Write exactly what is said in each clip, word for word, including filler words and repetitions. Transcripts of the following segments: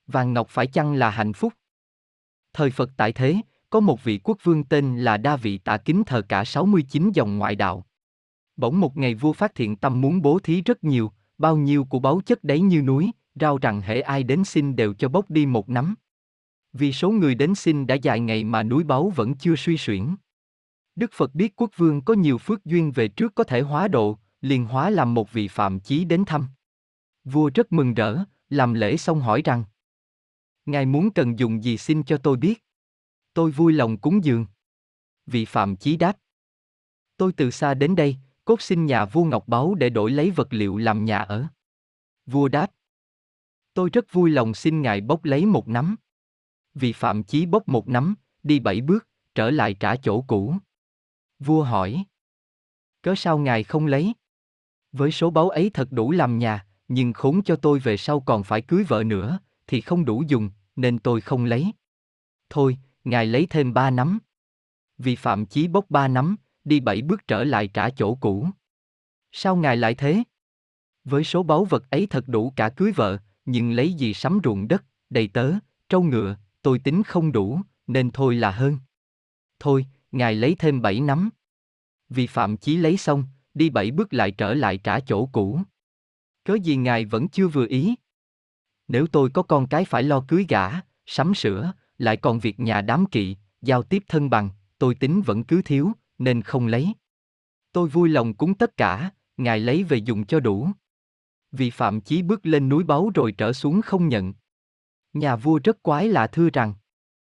Vàng ngọc phải chăng là hạnh phúc? Thời Phật tại thế, có một vị quốc vương tên là Đa Vị Tả kính thờ cả sáu mươi chín dòng ngoại đạo. Bỗng một ngày vua phát thiện tâm muốn bố thí rất nhiều, bao nhiêu của báu chất đấy như núi, rao rằng hễ ai đến xin đều cho bốc đi một nắm. Vì số người đến xin đã dài ngày mà núi báu vẫn chưa suy xuyển. Đức Phật biết quốc vương có nhiều phước duyên về trước có thể hóa độ, liền hóa làm một vị phạm chí đến thăm. Vua rất mừng rỡ, làm lễ xong hỏi rằng: Ngài muốn cần dùng gì xin cho tôi biết. Tôi vui lòng cúng dường. Vị phạm chí đáp: Tôi từ xa đến đây, cốt xin nhà vua ngọc báu để đổi lấy vật liệu làm nhà ở. Vua đáp: Tôi rất vui lòng xin ngài bốc lấy một nắm. Vị phạm chí bốc một nắm, đi bảy bước, trở lại trả chỗ cũ. Vua hỏi: Cớ sao ngài không lấy? Với số báu ấy thật đủ làm nhà, nhưng khốn cho tôi về sau còn phải cưới vợ nữa, thì không đủ dùng, nên tôi không lấy. Thôi, ngài lấy thêm ba nắm. Vị phạm chí bốc ba nắm, đi bảy bước trở lại trả chỗ cũ. Sao ngài lại thế? Với số báu vật ấy thật đủ cả cưới vợ, nhưng lấy gì sắm ruộng đất, đầy tớ, trâu ngựa, tôi tính không đủ, nên thôi là hơn. Thôi, ngài lấy thêm bảy nắm. Vị phạm chí lấy xong, đi bảy bước lại trở lại trả chỗ cũ. Cớ gì ngài vẫn chưa vừa ý? Nếu tôi có con cái phải lo cưới gả, sắm sửa, lại còn việc nhà đám kỵ, giao tiếp thân bằng, tôi tính vẫn cứ thiếu, nên không lấy. Tôi vui lòng cúng tất cả, ngài lấy về dùng cho đủ. Vị phạm chí bước lên núi báu rồi trở xuống không nhận. Nhà vua rất quái lạ thưa rằng: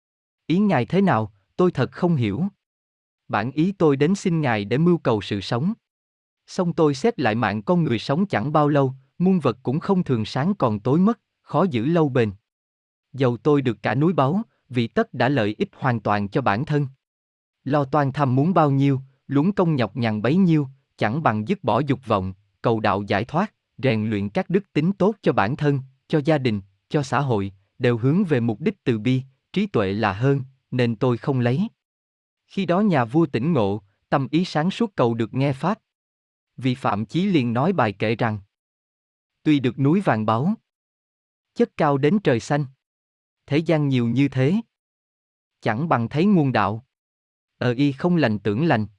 Ý ngài thế nào, tôi thật không hiểu. Bản ý tôi đến xin ngài để mưu cầu sự sống. Xong tôi xét lại mạng con người sống chẳng bao lâu, muôn vật cũng không thường sáng còn tối mất, khó giữ lâu bền. Dầu tôi được cả núi báu, vì tất đã lợi ích hoàn toàn cho bản thân. Lo toan tham muốn bao nhiêu, luống công nhọc nhằn bấy nhiêu, chẳng bằng dứt bỏ dục vọng, cầu đạo giải thoát, rèn luyện các đức tính tốt cho bản thân, cho gia đình, cho xã hội, đều hướng về mục đích từ bi, trí tuệ là hơn, nên tôi không lấy. Khi đó nhà vua tỉnh ngộ, tâm ý sáng suốt cầu được nghe pháp. Vị phạm chí liền nói bài kệ rằng: Tuy được núi vàng báu, chất cao đến trời xanh, thế gian nhiều như thế, chẳng bằng thấy nguồn đạo. Ờ y không lành tưởng lành,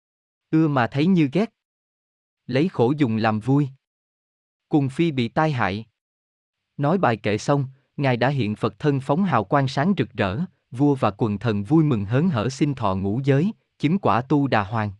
ưa mà thấy như ghét, lấy khổ dùng làm vui, cùng phi bị tai hại. Nói bài kệ xong, ngài đã hiện Phật thân phóng hào quang sáng rực rỡ, vua và quần thần vui mừng hớn hở xin thọ ngũ giới, chứng quả Tu Đà Hoàng.